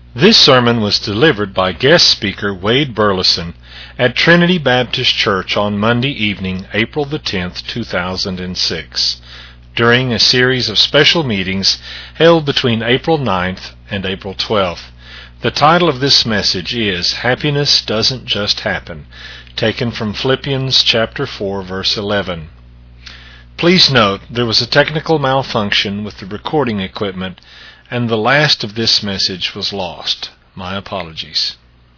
This sermon was delivered by guest speaker Wade Burleson at Trinity Baptist Church on Monday evening, April the 10th, 2006, during a series of special meetings held between April 9th and April 12th. The title of this message is Happiness Doesn't Just Happen, taken from Philippians chapter 4, verse 11. Please note there was a technical malfunction with the recording equipment, and the last of this message was lost. My apologies.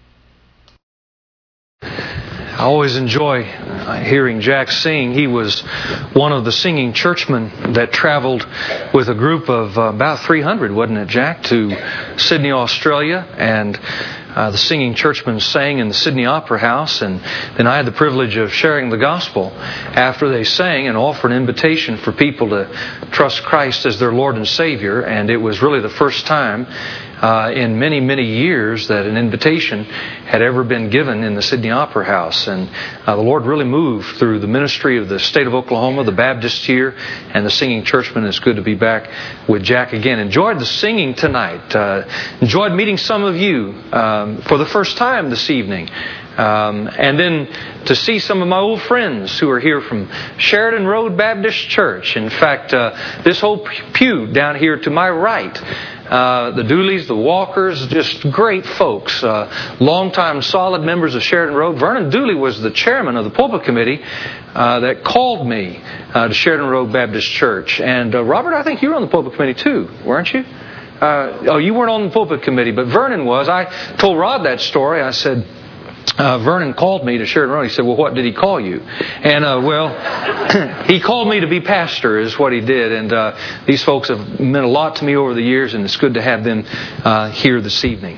I always enjoy hearing Jack sing. He was one of the singing churchmen that traveled with a group of about 300, wasn't it, Jack, to Sydney, Australia, and the singing churchmen sang in the Sydney Opera House, and then I had the privilege of sharing the gospel after they sang and offered an invitation for people to trust Christ as their Lord and Savior, and it was really the first time in many, many years that an invitation had ever been given in the Sydney Opera House. And the Lord really moved through the ministry of the state of Oklahoma, the Baptists here, and the singing churchmen. It's good to be back with Jack again. Enjoyed the singing tonight. Enjoyed meeting some of you for the first time this evening. And then to see some of my old friends who are here from Sheridan Road Baptist Church. In fact, this whole pew down here to my right, the Dooleys, the Walkers, just great folks, longtime solid members of Sheridan Road. Vernon Dooley was the chairman of the pulpit committee that called me to Sheridan Road Baptist Church. And Robert, I think you were on the pulpit committee too, weren't you? You weren't on the pulpit committee, but Vernon was. I told Rod that story. I said, Vernon called me to Sheridan Road. He said, well, what did he call you? And, he called me to be pastor is what he did. And these folks have meant a lot to me over the years, and it's good to have them here this evening.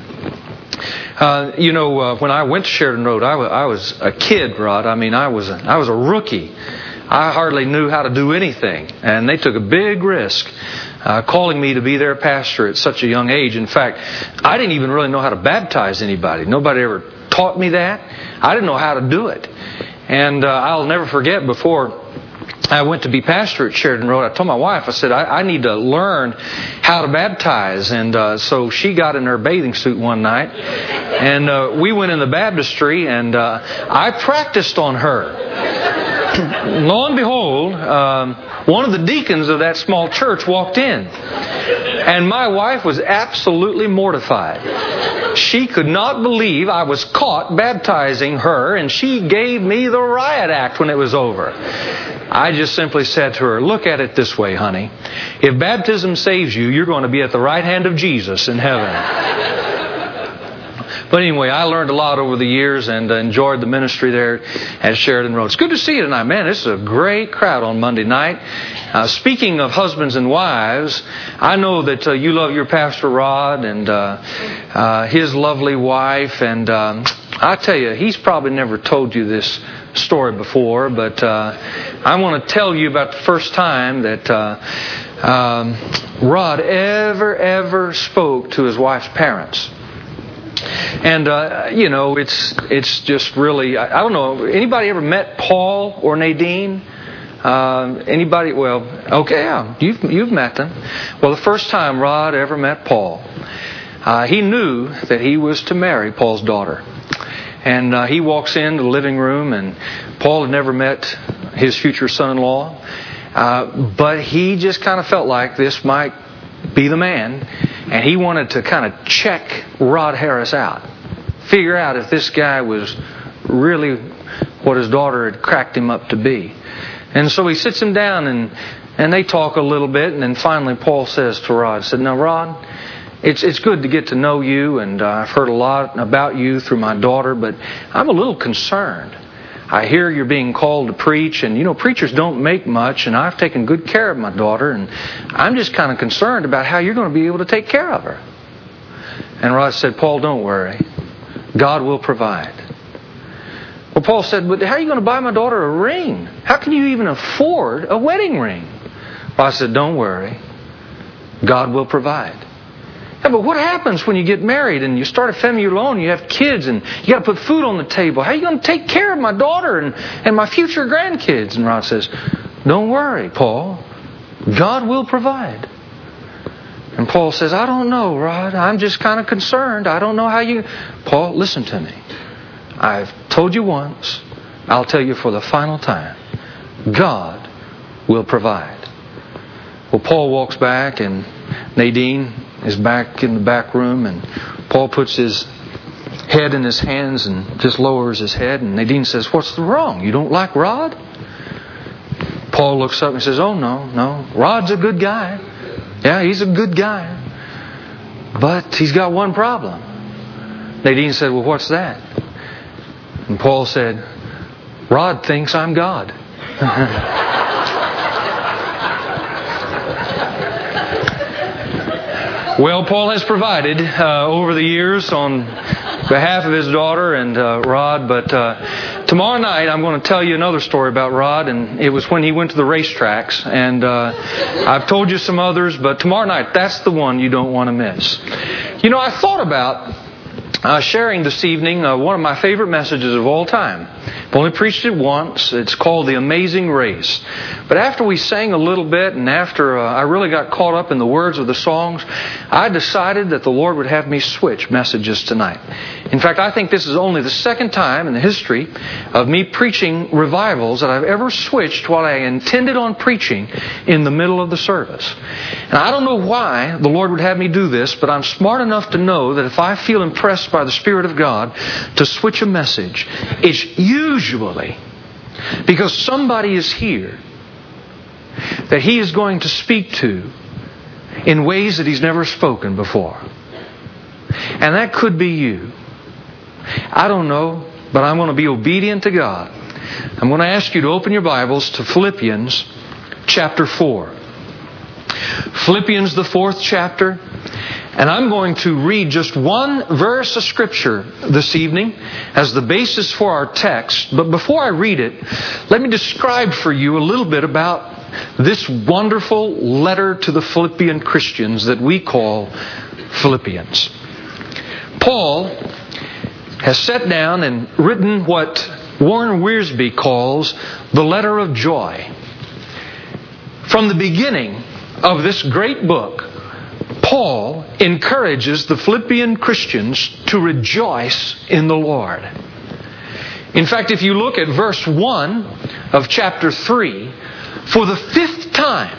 When I went to Sheridan Road, I was a kid, Rod. I mean, I was a rookie. I hardly knew how to do anything. And they took a big risk calling me to be their pastor at such a young age. In fact, I didn't even really know how to baptize anybody. Nobody ever taught me that. I didn't know how to do it. And I'll never forget, before I went to be pastor at Sheridan Road, I told my wife, I said, I need to learn how to baptize. And so she got in her bathing suit one night, and we went in the baptistry, and I practiced on her. Lo and behold, one of the deacons of that small church walked in. And my wife was absolutely mortified. She could not believe I was caught baptizing her, and she gave me the riot act when it was over. I just simply said to her, look at it this way, honey. If baptism saves you, you're going to be at the right hand of Jesus in heaven. But anyway, I learned a lot over the years and enjoyed the ministry there at Sheridan Road. It's good to see you tonight, man. This is a great crowd on Monday night. Speaking of husbands and wives, I know that you love your Pastor Rod and his lovely wife. And I tell you, he's probably never told you this story before, but I want to tell you about the first time that Rod ever spoke to his wife's parents. And, it's just really, I don't know, anybody ever met Paul or Nadine? Anybody? Well, okay, yeah, you've met them. Well, the first time Rod ever met Paul, he knew that he was to marry Paul's daughter. And he walks into the living room, and Paul had never met his future son-in-law. But he just kind of felt like this might be the man. And he wanted to kind of check Rod Harris out. Figure out if this guy was really what his daughter had cracked him up to be. And so he sits him down and they talk a little bit. And then finally Paul says to Rod, said, now Rod, it's good to get to know you. And I've heard a lot about you through my daughter. But I'm a little concerned. I hear you're being called to preach, and preachers don't make much, and I've taken good care of my daughter, and I'm just kind of concerned about how you're going to be able to take care of her. And Rod said, Paul, don't worry. God will provide. Well, Paul said, but how are you going to buy my daughter a ring? How can you even afford a wedding ring? Well, I said, don't worry. God will provide. Yeah, but what happens when you get married and you start a family alone and you have kids and you got to put food on the table? How are you going to take care of my daughter and my future grandkids? And Rod says, don't worry, Paul. God will provide. And Paul says, I don't know, Rod. I'm just kind of concerned. I don't know how you... Paul, listen to me. I've told you once. I'll tell you for the final time. God will provide. Well, Paul walks back and Nadine is back in the back room, and Paul puts his head in his hands and just lowers his head, and Nadine says, what's wrong? You don't like Rod? Paul looks up and says, oh, no. Rod's a good guy. Yeah, he's a good guy. But he's got one problem. Nadine said, well, what's that? And Paul said, Rod thinks I'm God. Well, Paul has provided over the years on behalf of his daughter and Rod, but tomorrow night I'm going to tell you another story about Rod, and it was when he went to the racetracks, and I've told you some others, but tomorrow night, that's the one you don't want to miss. You know, I thought about sharing this evening one of my favorite messages of all time. I've only preached it once. It's called The Amazing Race. But after we sang a little bit and after I really got caught up in the words of the songs, I decided that the Lord would have me switch messages tonight. In fact, I think this is only the second time in the history of me preaching revivals that I've ever switched what I intended on preaching in the middle of the service. And I don't know why the Lord would have me do this, but I'm smart enough to know that if I feel impressed by the Spirit of God to switch a message, it's usually because somebody is here that He is going to speak to in ways that He's never spoken before. And that could be you. I don't know, but I'm going to be obedient to God. I'm going to ask you to open your Bibles to Philippians chapter 4. Philippians, the 4th chapter. And I'm going to read just one verse of Scripture this evening as the basis for our text. But before I read it, let me describe for you a little bit about this wonderful letter to the Philippian Christians that we call Philippians. Paul has sat down and written what Warren Wiersbe calls the letter of joy. From the beginning of this great book, Paul encourages the Philippian Christians to rejoice in the Lord. In fact, if you look at verse 1 of chapter 3, for the 5th time,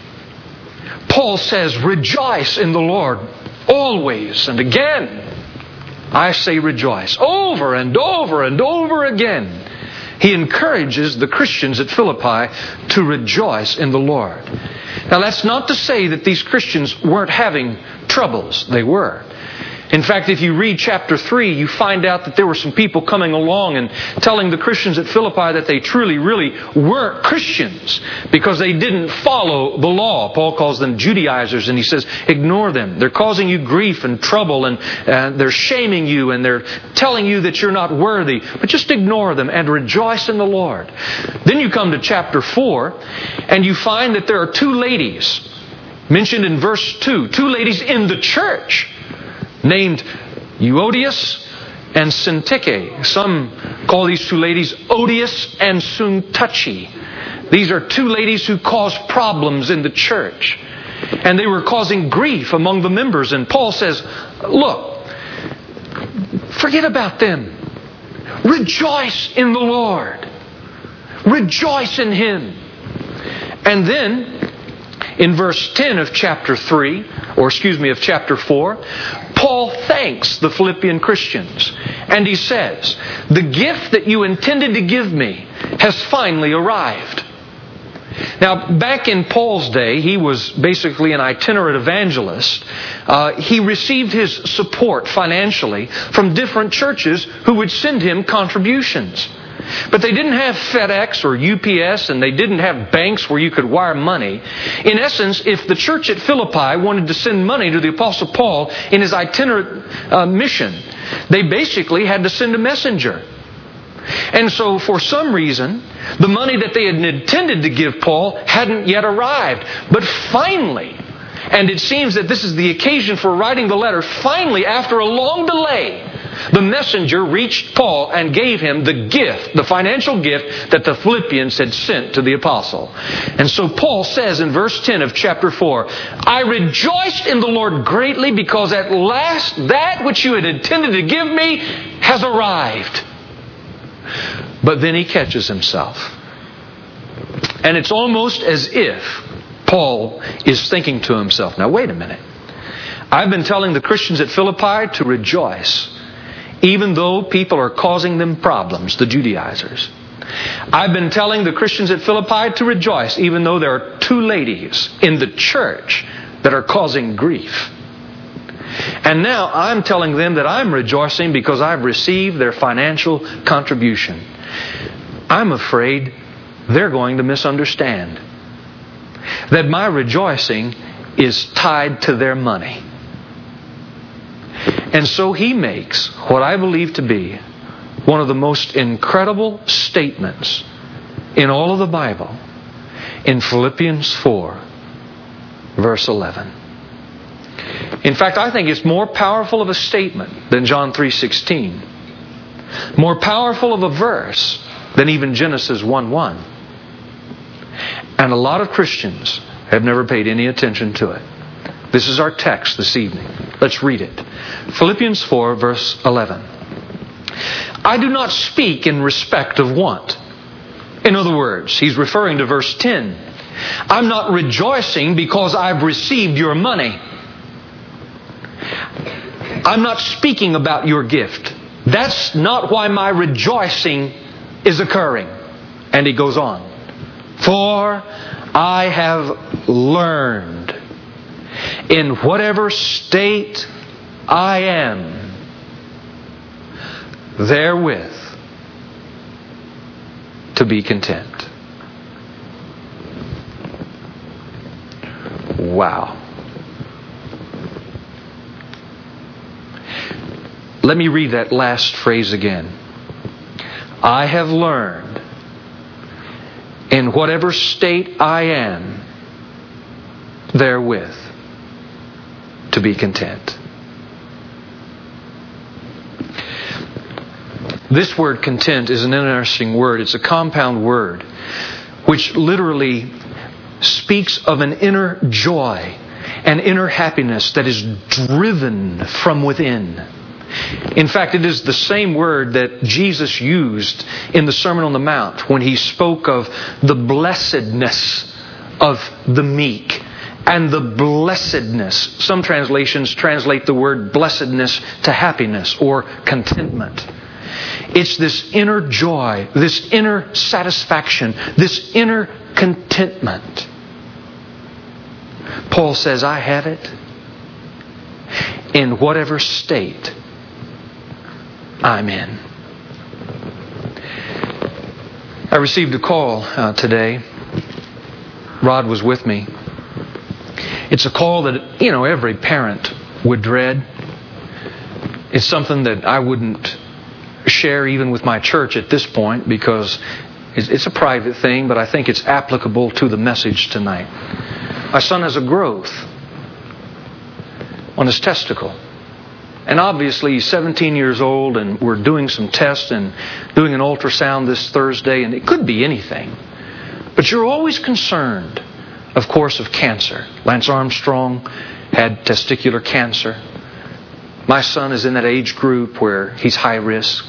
Paul says, rejoice in the Lord always. And again, I say rejoice. Over and over and over again, he encourages the Christians at Philippi to rejoice in the Lord. Now, that's not to say that these Christians weren't having troubles. They were. In fact, if you read chapter 3, you find out that there were some people coming along and telling the Christians at Philippi that they truly, really weren't Christians because they didn't follow the law. Paul calls them Judaizers, and he says, ignore them. They're causing you grief and trouble, and they're shaming you, and they're telling you that you're not worthy. But just ignore them and rejoice in the Lord. Then you come to chapter 4, and you find that there are two ladies mentioned in verse 2. Two ladies in the church named Euodias and Syntyche. Some call these two ladies Odious and Syntyche. These are two ladies who caused problems in the church. And they were causing grief among the members. And Paul says, look, forget about them. Rejoice in the Lord. Rejoice in Him. And then, in verse 10 of chapter 4, Paul thanks the Philippian Christians. And he says, the gift that you intended to give me has finally arrived. Now, back in Paul's day, he was basically an itinerant evangelist. He received his support financially from different churches who would send him contributions. But they didn't have FedEx or UPS, and they didn't have banks where you could wire money. In essence, if the church at Philippi wanted to send money to the Apostle Paul in his itinerant mission, they basically had to send a messenger. And so for some reason, the money that they had intended to give Paul hadn't yet arrived. But finally, and it seems that this is the occasion for writing the letter, finally, after a long delay, The messenger reached Paul and gave him the gift, the financial gift that the Philippians had sent to the apostle. And so Paul says in verse 10 of chapter 4, I rejoiced in the Lord greatly because at last that which you had intended to give me has arrived. But then he catches himself. And it's almost as if Paul is thinking to himself, now wait a minute. I've been telling the Christians at Philippi to rejoice, even though people are causing them problems, the Judaizers. I've been telling the Christians at Philippi to rejoice, even though there are two ladies in the church that are causing grief. And now I'm telling them that I'm rejoicing because I've received their financial contribution. I'm afraid they're going to misunderstand that my rejoicing is tied to their money. And so he makes what I believe to be one of the most incredible statements in all of the Bible in Philippians 4, verse 11. In fact, I think it's more powerful of a statement than John 3:16. More powerful of a verse than even Genesis 1:1. And a lot of Christians have never paid any attention to it. This is our text this evening. Let's read it. Philippians 4, verse 11. I do not speak in respect of want. In other words, he's referring to verse 10. I'm not rejoicing because I've received your money. I'm not speaking about your gift. That's not why my rejoicing is occurring. And he goes on. For I have learned in whatever state I am, therewith to be content. Wow. Let me read that last phrase again. I have learned in whatever state I am, therewith to be content. This word content is an interesting word. It's a compound word which literally speaks of an inner joy, an inner happiness that is driven from within. In fact, it is the same word that Jesus used in the Sermon on the Mount when He spoke of the blessedness of the meek and the blessedness. Some translations translate the word blessedness to happiness or contentment. It's this inner joy, this inner satisfaction, this inner contentment. Paul says, I have it in whatever state I'm in. I received a call today. Rod was with me. It's a call that, every parent would dread. It's something that I wouldn't share even with my church at this point because it's a private thing, but I think it's applicable to the message tonight. My son has a growth on his testicle. And obviously he's 17 years old and we're doing some tests and doing an ultrasound this Thursday, and it could be anything. But you're always concerned, of course, of cancer. Lance Armstrong had testicular cancer. My son is in that age group where he's high risk.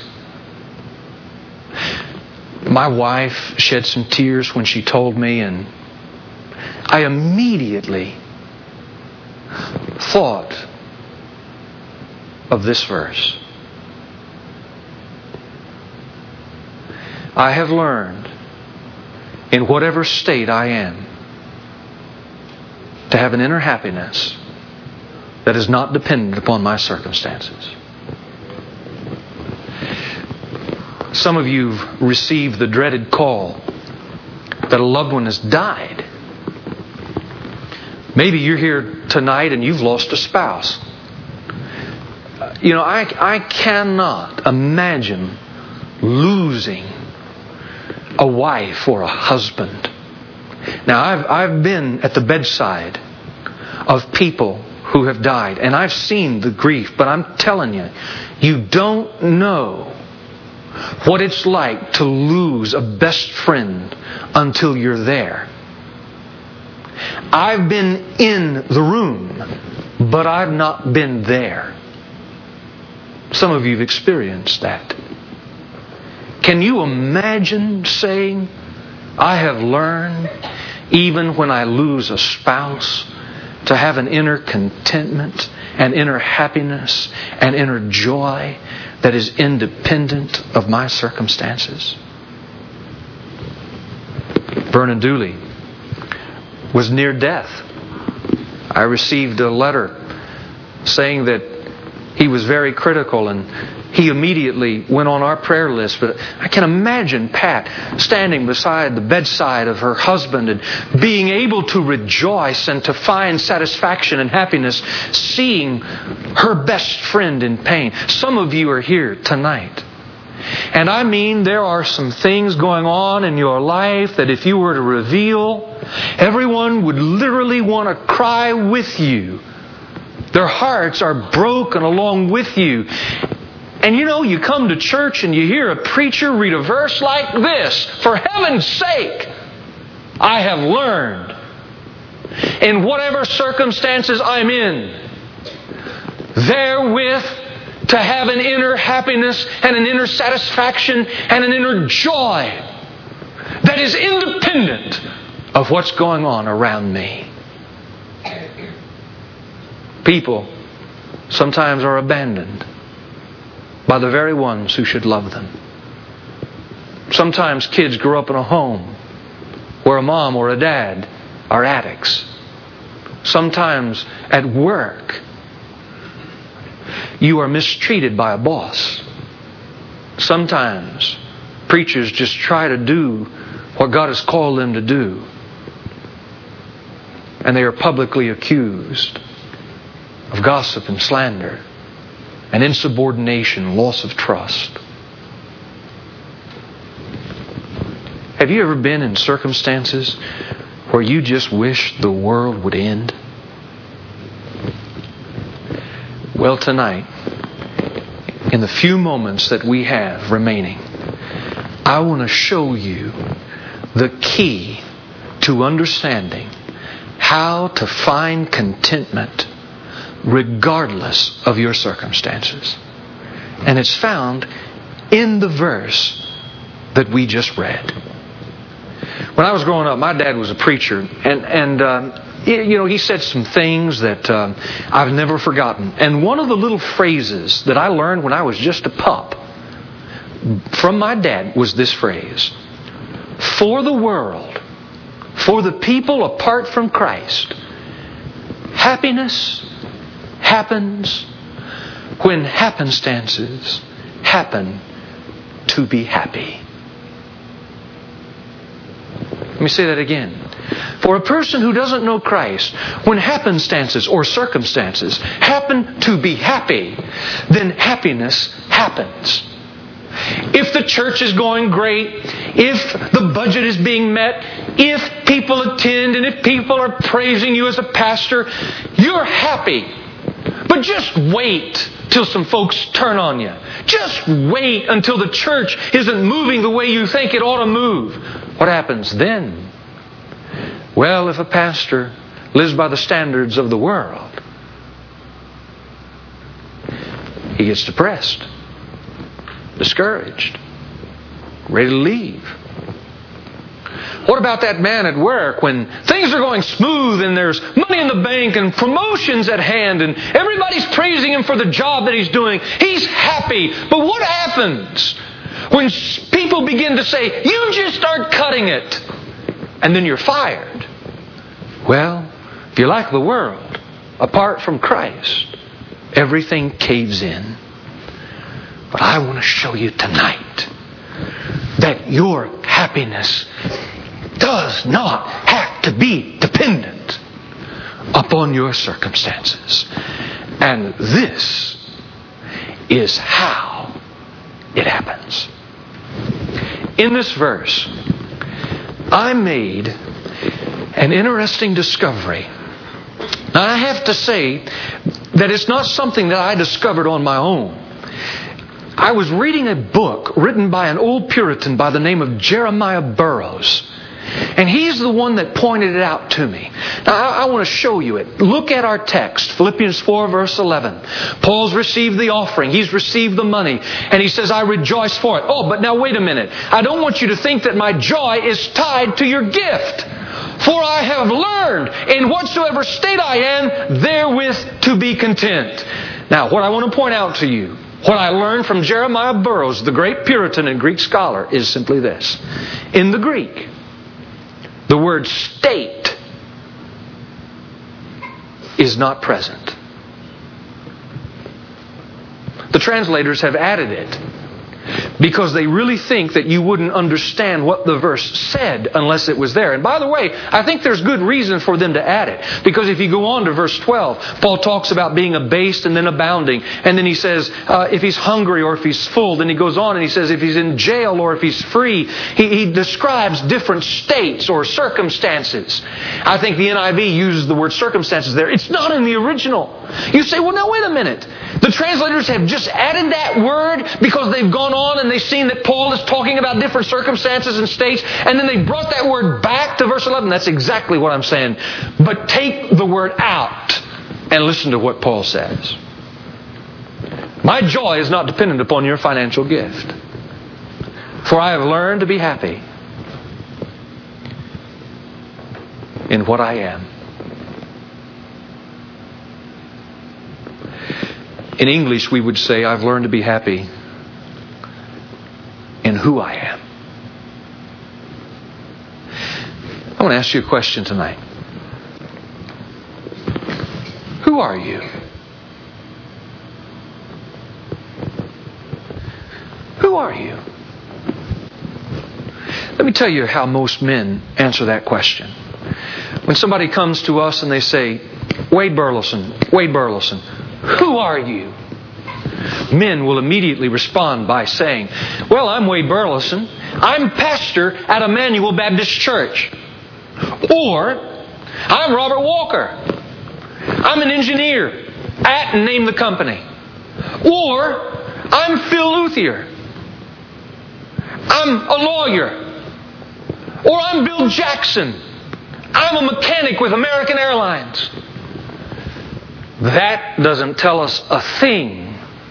My wife shed some tears when she told me, and I immediately thought of this verse. I have learned in whatever state I am to have an inner happiness that is not dependent upon my circumstances. Some of you have received the dreaded call that a loved one has died. Maybe you're here tonight and you've lost a spouse. I cannot imagine losing a wife or a husband. Now, I've been at the bedside of people who have died, and I've seen the grief, but I'm telling you, You don't know what it's like to lose a best friend until you're there. I've been in the room, but I've not been there. Some of you have experienced that. Can you imagine saying, I have learned, even when I lose a spouse, to have an inner contentment, an inner happiness, an inner joy that is independent of my circumstances? Vernon Dooley was near death. I received a letter saying that he was very critical, and he immediately went on our prayer list. But I can imagine Pat standing beside the bedside of her husband and being able to rejoice and to find satisfaction and happiness seeing her best friend in pain. Some of you are here tonight. And I mean, there are some things going on in your life that if you were to reveal, everyone would literally want to cry with you. Their hearts are broken along with you. And you know, you come to church and you hear a preacher read a verse like this. For heaven's sake, I have learned, in whatever circumstances I'm in, therewith to have an inner happiness and an inner satisfaction and an inner joy that is independent of what's going on around me. People sometimes are abandoned by the very ones who should love them. Sometimes kids grow up in a home where a mom or a dad are addicts. Sometimes at work, you are mistreated by a boss. Sometimes preachers just try to do what God has called them to do, and they are publicly accused of gossip and slander and insubordination, loss of trust. Have you ever been in circumstances where you just wish the world would end? Well, tonight, in the few moments that we have remaining, I want to show you the key to understanding how to find contentment regardless of your circumstances. And it's found in the verse that we just read. When I was growing up, my dad was a preacher, and he said some things that I've never forgotten. And one of the little phrases that I learned when I was just a pup from my dad was this phrase: for the world, for the people apart from Christ, happiness happens when happenstances happen to be happy. Let me say that again. For a person who doesn't know Christ, when happenstances or circumstances happen to be happy, then happiness happens. If the church is going great, if the budget is being met, if people attend, and if people are praising you as a pastor, you're happy. But just wait till some folks turn on you. Just wait until the church isn't moving the way you think it ought to move. What happens then? Well, if a pastor lives by the standards of the world, he gets depressed, discouraged, ready to leave. What about that man at work when things are going smooth and there's money in the bank and promotions at hand and everybody's praising him for the job that he's doing? He's happy. But what happens when people begin to say, you just aren't cutting it, and then you're fired? Well, if you're like the world, apart from Christ, everything caves in. But I want to show you tonight that your happiness does not have to be dependent upon your circumstances. And this is how it happens. In this verse, I made an interesting discovery. Now, I have to say that it's not something that I discovered on my own. I was reading a book written by an old Puritan by the name of Jeremiah Burroughs. And he's the one that pointed it out to me. Now, I want to show you it. Look at our text, Philippians 4, verse 11. Paul's received the offering. He's received the money. And he says, I rejoice for it. Oh, but now wait a minute. I don't want you to think that my joy is tied to your gift. For I have learned in whatsoever state I am, therewith to be content. Now, what I want to point out to you, what I learned from Jeremiah Burroughs, the great Puritan and Greek scholar, is simply this. In the Greek, the word state is not present. The translators have added it because they really think that you wouldn't understand what the verse said unless it was there. And by the way, I think there's good reason for them to add it. Because if you go on to verse 12, Paul talks about being abased and then abounding. And then he says, if he's hungry or if he's full. Then he goes on and he says, if he's in jail or if he's free. He describes different states or circumstances. I think the NIV uses the word circumstances there. It's not in the original. You say, well, now wait a minute. The translators have just added that word because they've gone on and they've seen that Paul is talking about different circumstances and states, and then they brought that word back to verse 11. That's exactly what I'm saying. But take the word out and listen to what Paul says. My joy is not dependent upon your financial gift, for I have learned to be happy in what I am. In English, we would say, I've learned to be happy in who I am. I want to ask you a question tonight. Who are you? Who are you? Let me tell you how most men answer that question. When somebody comes to us and they say, Wade Burleson, who are you? Men will immediately respond by saying, well, I'm Wade Burleson. I'm pastor at Emmanuel Baptist Church. Or, I'm Robert Walker. I'm an engineer at and name the company. Or, I'm Phil Luthier. I'm a lawyer. Or I'm Bill Jackson. I'm a mechanic with American Airlines. That doesn't tell us a thing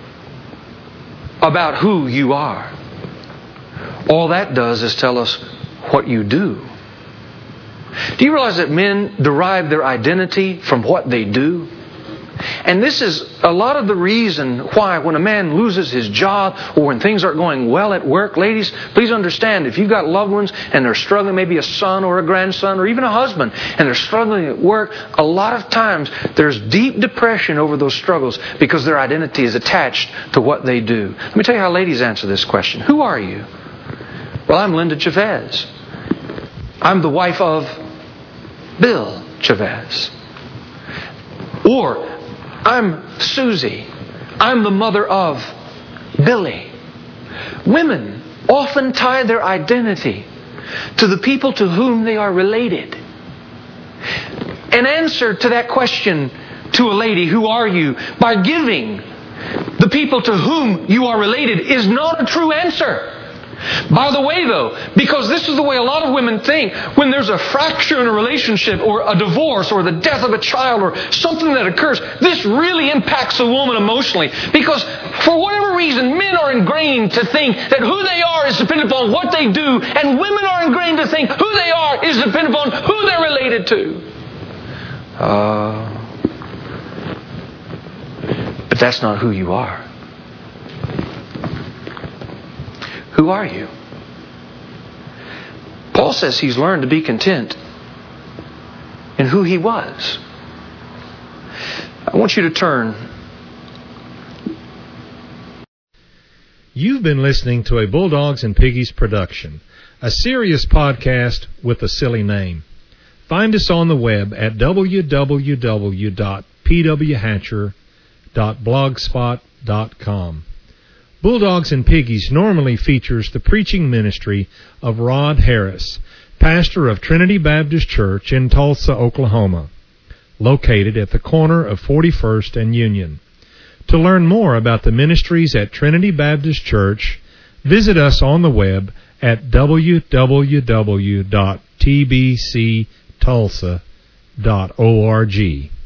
about who you are. All that does is tell us what you do. Do you realize that men derive their identity from what they do? And this is a lot of the reason why when a man loses his job or when things aren't going well at work, ladies, please understand, if you've got loved ones and they're struggling, maybe a son or a grandson or even a husband, and they're struggling at work, a lot of times there's deep depression over those struggles because their identity is attached to what they do. Let me tell you how ladies answer this question. Who are you? Well, I'm Linda Chavez. I'm the wife of Bill Chavez. Or, I'm Susie. I'm the mother of Billy. Women often tie their identity to the people to whom they are related. An answer to that question to a lady, who are you, by giving the people to whom you are related is not a true answer. By the way, though, because this is the way a lot of women think, when there's a fracture in a relationship or a divorce or the death of a child or something that occurs, this really impacts a woman emotionally. Because for whatever reason, men are ingrained to think that who they are is dependent upon what they do, and women are ingrained to think who they are is dependent upon who they're related to. But that's not who you are. Who are you? Paul says he's learned to be content in who he was. I want you to turn. You've been listening to a Bulldogs and Piggies production, a serious podcast with a silly name. Find us on the web at www.pwhatcher.blogspot.com. Bulldogs and Piggies normally features the preaching ministry of Rod Harris, pastor of Trinity Baptist Church in Tulsa, Oklahoma, located at the corner of 41st and Union. To learn more about the ministries at Trinity Baptist Church, visit us on the web at www.tbctulsa.org.